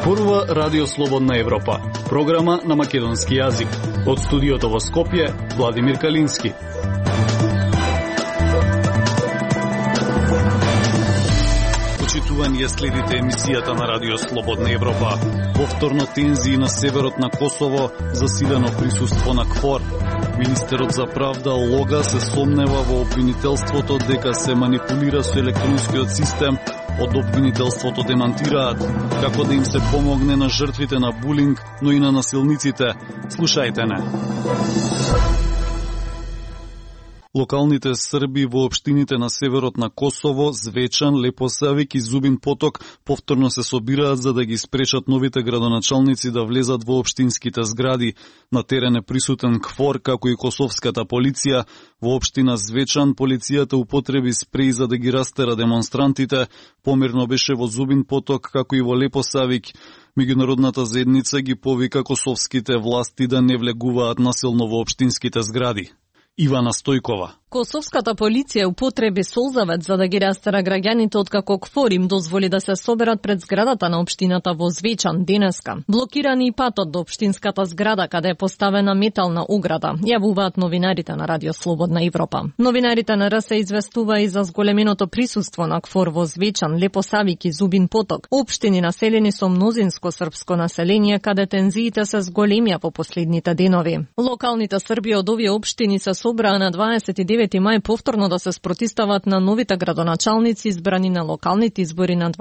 Зборува Радио Слободна Европа, програма на македонски јазик. Од студиото во Скопје, Владимир Калински. Почитувани ја следите емисијата на Радио Слободна Европа. Повторно тензии на северот на Косово, засилено присуство на КФОР. Министерот за правда Лога се сомнева во обвинителството дека се манипулира со електронскиот систем. Од обвинителството демантираат како да им се помогне на жртвите на булинг, но и на насилниците. Слушајте не. Локалните срби во општините на северот на Косово, Звечан, Лепосавик и Зубин Поток повторно се собираат за да ги спречат новите градоначалници да влезат во општинските згради. На терен е присутен КФОР, како и косовската полиција. Во општина Звечан полицијата употреби спреј за да ги растера демонстрантите. Помирно беше во Зубин Поток, како и во Лепосавик. Меѓународната заедница ги повика косовските власти да не влегуваат насилно во општинските згради. Ивана Стојкова. Косовската полиција употреби солзавет за да ги растера граѓаните откако КФОР им дозволи да се соберат пред зградата на општината во Звечан денеска. Блокирани и патот до општинската зграда каде е поставена метална ограда, јавуваат новинарите на Радио Слободна Европа. Новинарите на РС известува и за зголеменото присуство на КФОР во Звечан, Лепосавик и Зубин Поток, општини населени со мнозинско српско население каде тензиите се зголемија во последните денови. Локалните срби од овие општини се собраа на 29 мај повторно да се спротистават на новите градоначалници избрани на локалните избори на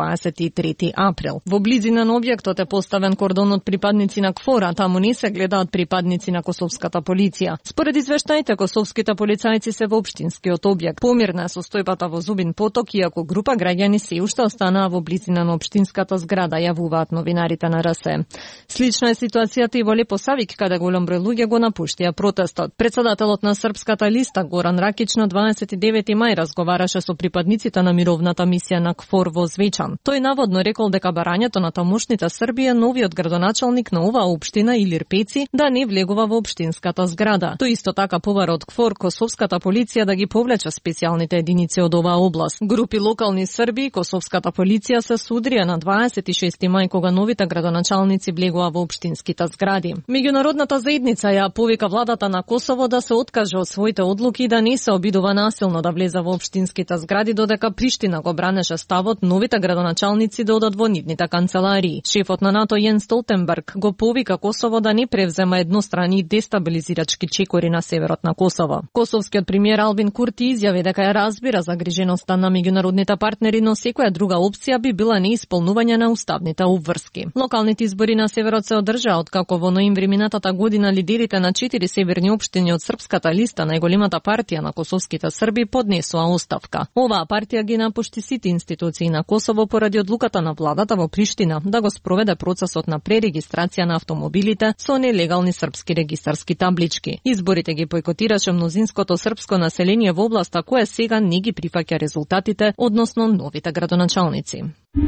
23 април. Во близина на објектот е поставен кордон од припадници на КФОР, таму не се гледаат припадници на косовската полиција. Според извештаите, косовските полицајци се во општинскиот објект. Помирна е состојбата во Зубин Поток, иако група граѓани се уште останаа во близина на општинската зграда, јавуваат новинарите на РС. Слична е ситуацијата и во Лепосавик, каде голем број луѓе го напуштија протестот. Председателот на Српската листа Горан Ракич на 29 мај разговараше со припадниците на мировната мисија на КФОР во Звечан. Тој наводно рекол дека барањето на тамошните Срби е новиот градоначалник на оваа општина Илир Пеци да не влегува во општинската зграда. Тој исто така побара од КФОР косовската полиција да ги повлече специјалните единици од оваа област. Групи локални Срби и косовската полиција се судрија на 26 мај кога новите градоначалници влегува во општинските згради. Меѓународната заедница ја повика владата на Косово да се откаже од своите одлуки да не се обидува насилно да влезе во општинските згради додека Приштина го бранеше ставот новите градоначалници да одат во нивните канцеларии. Шефот на НАТО Јен Столтенберг го повика Косово да не превзема еднострани и дестабилизирачки чекори на северот на Косово. Косовскиот премиер Албин Курти изјави дека ја разбира загриженоста на меѓународните партнери, но секоја друга опција би била неисполнување на уставните обврски. Локалните избори на северот се одржаа откако во ноември минатата година лидерите на 4 северни општини од Српската листа, најголемата партија на косовските срби, поднесоа оставка. Оваа партија ги напушти сите институции на Косово поради одлуката на владата во Приштина да го спроведе процесот на пререгистрација на автомобилите со нелегални српски регистарски таблички. Изборите ги бойкотираше мнозинското српско население во областа кое сега не ги прифаќа резултатите, односно новите градоначалници.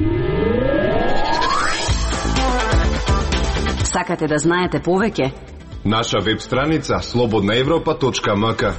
Сакате да знаете повеќе? Наша веб страница slobodnaevropa.mk.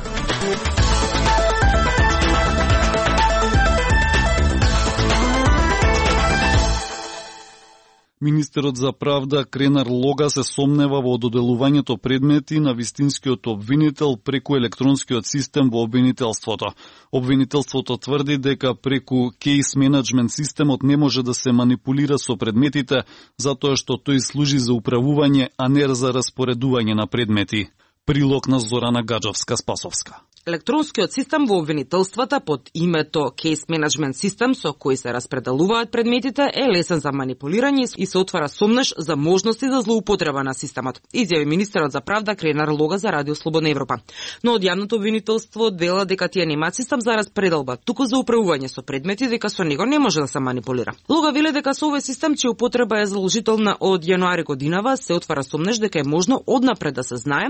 Министерот за правда Кренар Лога се сомнева во доделувањето предмети на вистинскиот обвинител преку електронскиот систем во обвинителството. Обвинителството тврди дека преку кейс менеджмент системот не може да се манипулира со предметите, затоа што тој служи за управување, а не за распоредување на предмети. Прилог на Зорана Гаджовска-Спасовска. Електронскиот систем во обвинителствата под името Case Management System со кој се распределуваат предметите е лесен за манипулирање и се отвара сомнеш за можности за злоупотреба на системот, изјави министерот за правда Кренар Лога за Радио Слободна Европа. Но од јавното обвинителство вела дека тие немаат систем за распределба, туку за управување со предмети, дека со него не може да се манипулира. Лога вели дека со овој систем чија употреба е задолжителна од јануари годинава се отвара сомнеш дека е можно однапред да се знае кај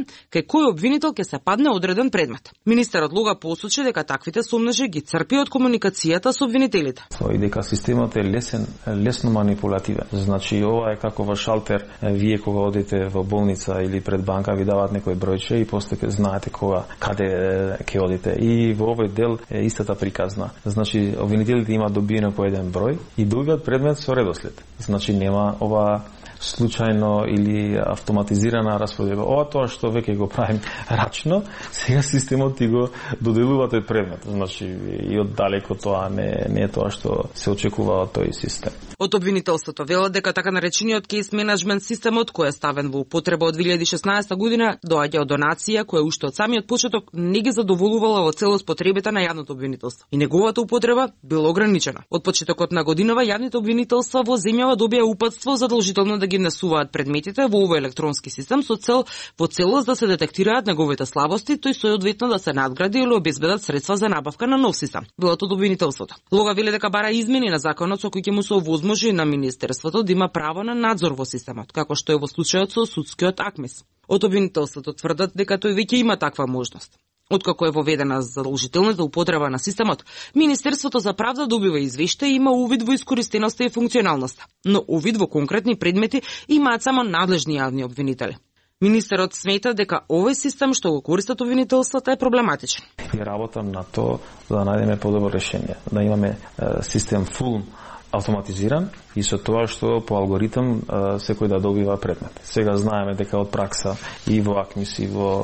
каде кој обвинител ќе се падне одреден предмет. Министерот Луга посочи дека таквите сомнежи ги црпи од комуникацијата со обвинителите. И дека системот е лесно манипулативен. Значи ова е како во шалтер, вие кога одите во болница или пред банка ви даваат некој бројче и после знаете каде ќе одите. И во овој дел е истата приказна. Значи обвинителите имаат добиено по еден број и добиваат предмет со редослед. Значи нема ова случајно или автоматизирана расподелба. Ова тоа што веќе го правим рачно, сега системот ти го доделува тој предмет. Значи и оддалеко тоа не е тоа што се очекува од тој систем. Од обвинителството велат дека така наречениот кейс менеджмент системот, кој е ставен во употреба од 2016 година, доаѓа од донација која уште од самиот почеток не ги задоволувала во целост потребите на јавното обвинителство и неговата употреба била ограничена. Од почетокот на годинава јавните обвинителства во земјава добија упатство задолжително да ги внесуваат предметите во овој електронски систем со цел во целост да се детектираат неговите слабости, тој соодветно да се надгради или обезбедат средства за набавка на нов систем. Велат од обвинителството. Лога вели дека бара измени на законот со кој ќе му се овозможи на министерството да има право на надзор во системот, како што е во случајот со судскиот АКМИС. Од обвинителството тврдат дека тој веќе има таква можност. Откако е воведена задолжителната употреба на системот, Министерството за правда добива извештај и има увид во искористеноста и функционалноста, но увид во конкретни предмети имаат само надлежни јавни обвинители. Министерот смета дека овој систем што го користат обвинителствата е проблематичен. И работам на тоа да најдеме подобро решение, да имаме систем фул автоматизиран и со тоа што по алгоритам секој да добива предмет. Сега знаеме дека од пракса и во АКМИС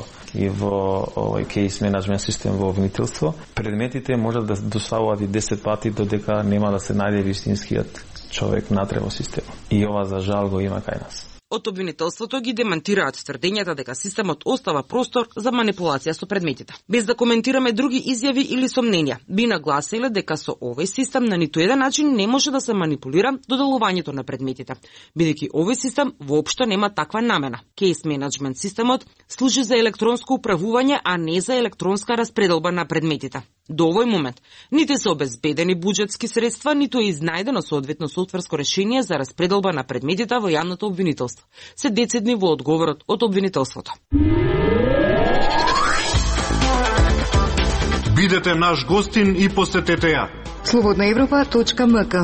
и во овој кейс менеджмент систем во обвинителство, предметите можат да доставуваат и 10 пати додека нема да се најде вистинскиот човек натре во системот. И ова за жал го има кај нас. Од обвинителството ги демантираат тврдењата дека системот остава простор за манипулација со предметите. Без да коментираме други изјави или сомненија, би нагласиле дека со овој систем на ниту еден начин не може да се манипулира доделувањето на предметите, бидејќи овој систем воопшто нема таква намена. Кейс менеджмент системот служи за електронско управување, а не за електронска распределба на предметите. До овој момент ниту се обезбедени буџетски средства, ниту е изнајдено соодветно софтверско решение за распределба на предметите во јавното обвинителство. Се децидни во одговорот од обвинителството. Бидете наш гостин и посетете ја. Slobodnaevropa.mk.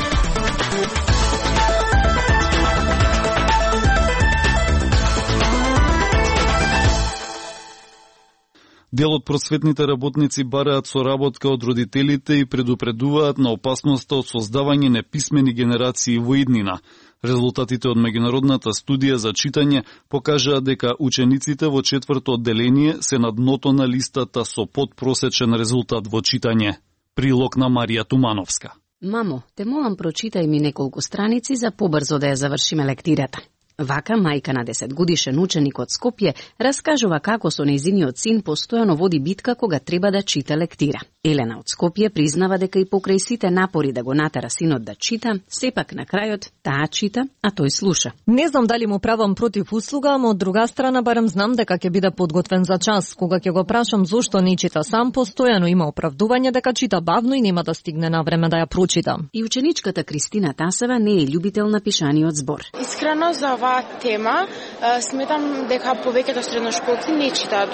Дел од просветните работници бараат соработка од родителите и предупредуваат на опасноста од создавање неписмени генерации во иднина. Резултатите од меѓународната студија за читање покажаат дека учениците во 4-то одделение се на дното на листата со подпросечен резултат во читање. Прилог на Марија Тумановска. Мамо, те молам прочитај ми неколку страници за побрзо да ја завршиме лектирата. Вака, мајка на 10-годишен ученик од Скопје раскажува како со нејзиниот син постојано води битка кога треба да чита лектира. Елена од Скопје признава дека и покрај сите напори да го натера синот да чита, сепак на крајот таа чита, а тој слуша. Не знам дали му правам против услуга, ама од друга страна барем знам дека ќе биде подготвен за час. Кога ќе го прашам зошто не чита сам, постојано има оправдување дека чита бавно и нема да стигне на време да ја прочита. И ученичката Кристина Тасева не е љубител на пишаниот збор. Искрено за оваа тема сметам дека повеќето средношколци не читаат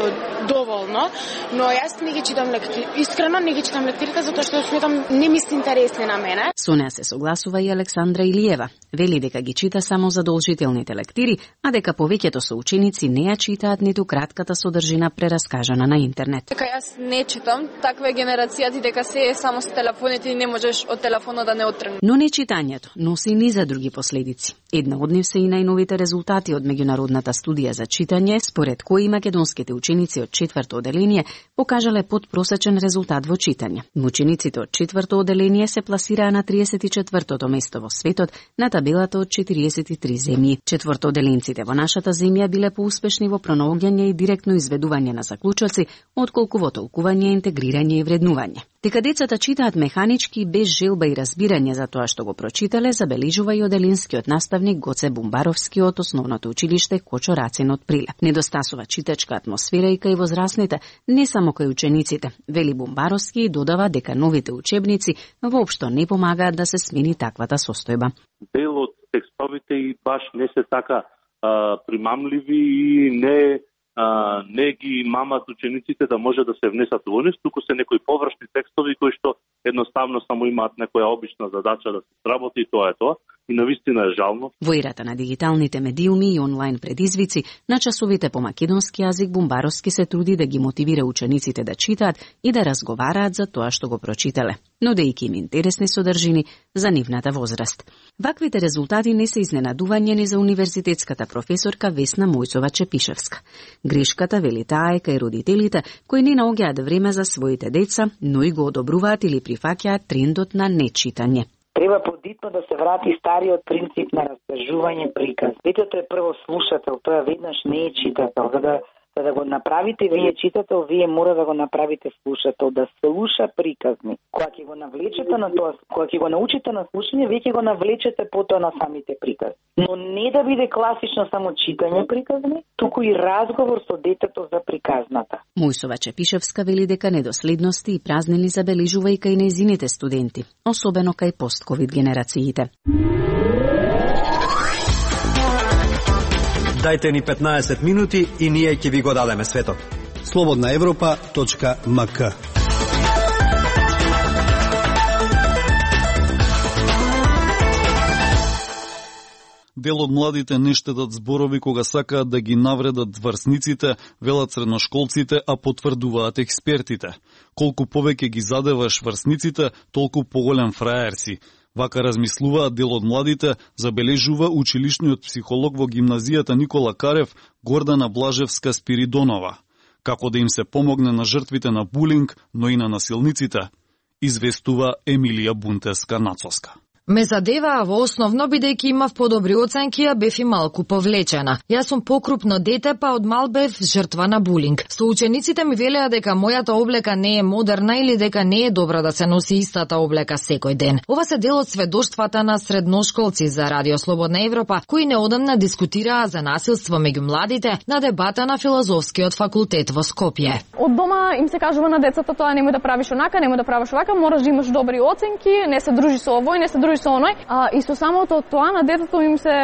доволно, но јас не ги читам лектирите. Искрено не ги читам лектирите затоа што сметам не ми се интересни на мене. Со неа се согласува и Александра Илиева. Вели дека ги чита само задолжителните лектири, а дека повеќето соученици не ја читаат ниту кратката содржина прераскажана на интернет. Дека јас не читам, таква е генерацијата дека се е само со телефоните и не можеш од телефонот да не оттргнеш. Но не читањето носи ни за други последици. Една од нив се и најновите резултати од меѓународната студија за читање, според кои македонските ученици од 4-то одделение покажале подпросечен резултат во читање. Учениците од 4-то одделение се пласираа на 34-тото место во светот на табелата од 43 земји. 4-одделенците во нашата земја биле поуспешни во пронаоѓање и директно изведување на заклучоци, отколку во толкување, интегрирање и вреднување. Дека децата читаат механички без желба и разбирање за тоа што го прочитале, забележува и оделинскиот наставник Гоце Бумбаровски од основното училиште Кочо Рацин од Прилеп. Недостасува читачка атмосфера и кај возрастните, не само кај учениците. Вели Бумбаровски и додава дека новите учебници воопшто не помагаат да се смени таквата состојба. Дел од текстовите и баш не се така примамливи и не не ги мамат учениците да може да се внесат во нив, туку се некои површни текстови кои што едноставно само имаат некоја обична задача да се сработи и тоа е тоа. И навистина е жално. Во ерата на дигиталните медиуми и онлайн предизвици, на часовите по македонски јазик Бумбаровски се труди да ги мотивира учениците да читаат и да разговараат за тоа што го прочителе, нудејќи им интересни содржини за нивната возраст. Ваквите резултати не се изненадување ни за универзитетската професорка Весна Мојсова-Чепишевска. Грешката, вели таа, е кај родителите кои не наоѓаат време за своите деца, но и го одобруваат или прифаќаат трендот на нечитање. Треба подитно да се врати стариот принцип на растажување приказ. Детето е прво слушател, тоа веднаш не е читател. За да го направите вие читател, вие мора да го направите слушател, да слуша приказни. Кога ќе го навлечете на тоа, кога ќе го научите на слушање, вие ќе го навлечете потоа на самите приказни. Но не да биде класично само читање приказни, туку и разговор со детето за приказната. Мојсова-Чепишевска вели дека недоследности и празнини забележува и кај нејзините студенти, особено кај постковид генерациите. Дајте ни 15 минути и ние ќе ви го дадеме светот. slobodnaevropa.mk. Дел од младите не штедат зборови кога сакаат да ги навредат врсниците, велат средношколците, а потврдуваат експертите. Колку повеќе ги задеваш врсниците, толку поголем фраер си. Вака размислуваат дел од младите, забележува училишниот психолог во гимназијата Никола Карев Гордана Блажевска-Спиридонова. Како да им се помогне на жртвите на булинг, но и на насилниците, известува Емилија Бунтеска-Нацоска. Ме задеваа во основно бидејќи имав подобри оценки, а бев и малку повлечена. Јас сум покрупно дете, па од мал бев жртва на булинг. Соучениците ми велеа дека мојата облека не е модерна или дека не е добра да се носи истата облека секој ден. Ова се дел од сведоштвата на средношколци за Радио Слободна Европа, кои неодамна дискутираа за насилство меѓу младите на дебата на Филозофскиот факултет во Скопје. Од дома им се кажува на децата тоа немој да правиш онака, немој да правиш овака, мораш да имаш добри оценки, не се дружи со овој, не се дружи со оној, и со самото тоа на децата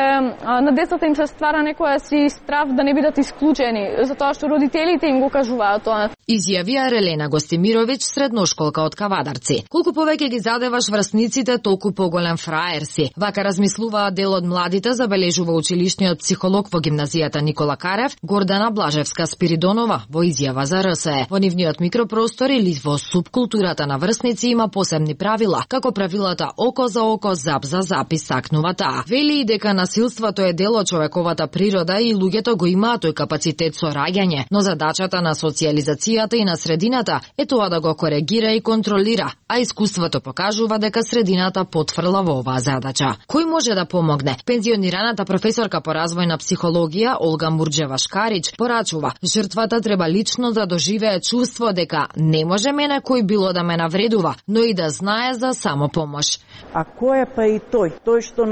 им се ствара некоја си страв да не бидат исклучени, затоа што родителите им го кажуваат тоа. Изјавија Релена Гостимировиќ, средношколка од Кавадарци. Колку повеќе ги задеваш врсниците, толку поголем фраер си. Вака размислуваа дел од младите, забележува училишниот психолог во гимназијата Никола Карев Гордана Блажевска-Спиридонова во изјава за РСЕ. Во нивниот микропростор или во субкултурата на врсници има посебни правила, како правилата око за око, зап за зап, истакнува таа. Вели и дека насилството е дел од човековата природа и луѓето го имаат тој капацитет со раѓање, но задачата на социјализацијата и на средината е тоа да го коригира и контролира, а искуството покажува дека средината потврла во оваа задача. Кој може да помогне? Пензионираната професорка по развојна психологија Олга Мурџева-Шкарич порачува: жртвата треба лично да доживее чувство дека не може мене кој било да ме навредува, но и да знае за самопомош. А кој е па и тој? Тој што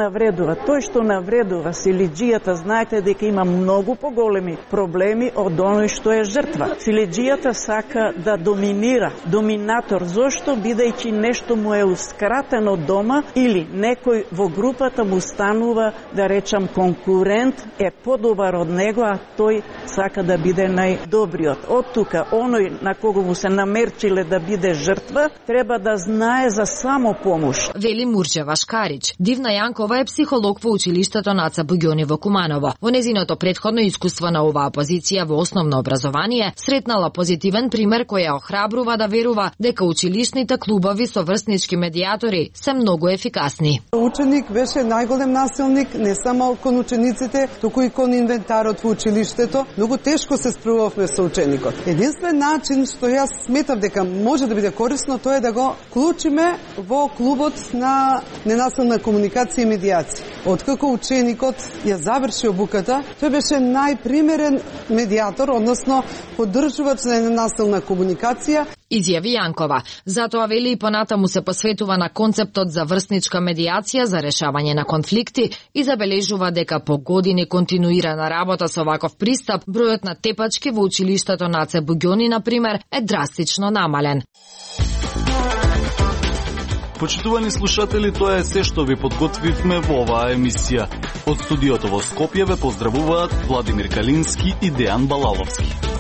навредува силиџијата, знаете дека има многу поголеми проблеми од оној што е жртва. Силиџијата сака да доминира, доминатор, зошто? Бидејќи нешто му е ускратено дома или некој во групата му станува, да речам, конкурент, е подобар од него, а тој сака да биде најдобриот. Од тука, оној на кого му се намерчиле да биде жртва, треба да знае за самопомош. Вели Мурџева-Шкарич. Дивна Јанкова е психолог во училиштето Наца Буѓони во Куманово. Во незиното претходно искуство на оваа позиција во основно образование, сретнала позитивен пример кој ја охрабрува да верува дека училишните клубови со врснички медијатори се многу ефикасни. Ученик беше најголем насилник не само кон учениците, туку и кон инвентарот во училиштето. Многу тешко се справувавме со ученикот. Единствен начин што јас сметам дека може да биде корисно, тоа е да го вклучиме во клубот на ненасилна комуникација и медијација. Откако ученикот ја заврши обуката, тој беше најпримерен медијатор, односно поддржувач на ненасилна комуникација. Изјави Јанкова. Затоа вели и понатаму се посветува на концептот за врсничка медијација за решавање на конфликти и забележува дека по години континуирана работа со ваков пристап, бројот на тепачки во училиштето Наце Буѓони, например, е драстично намален. Почитувани слушатели, тоа е се што ви подготвивме во оваа емисија. Од студиото во Скопје ве поздравуваат Владимир Калински и Дејан Балаловски.